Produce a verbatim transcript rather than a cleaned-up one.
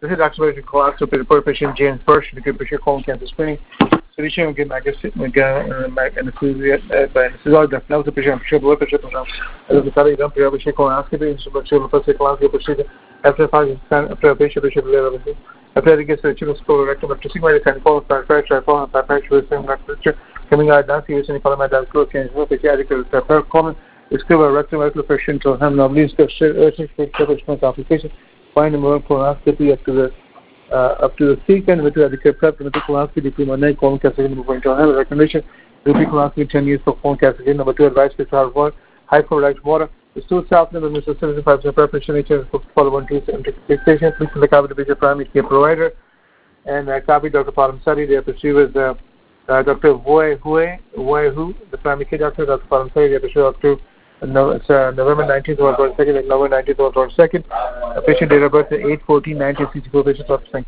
This is actually class of the patient James Burch, the good patient colon cancer screening. So we should get magazine anesthesia, but this is all the flow of patient, blood pressure, as the study done for patient colonoscopy, instrumental patient colonoscopy procedure after five after a patient patient level. After the gets a children's school rectum, after six months, can follow by fracture, follow by fracture with same fracture coming out down to using column that growth change, no patient adequate per common. It's still a rectum rectal patient to have no least of urgent application. Find a more colonoscopy up to the uh, up to the second with the adequate prep and the colonoscopy between one night colon cancer moving to another recommendation. Repeat colonoscopy ten years for colon cancer. Number two, advice to hard water, high fluoride water. The stool south number Mister seventy-five percent preparation nature for follow one two patient. Please the copy to be your primary care provider. And uh, copy Doctor Padam Sadi. They have pursued with uh, uh, Doctor Hue Hue Hue Hu, the primary care doctor. Doctor Padam Sadi. They have pursued Doctor No, it's uh, November nineteenth, one twenty-second, like November nineteenth, one twenty-second. Uh, patient date of birth is eight fourteen nineteen sixty-four. Patient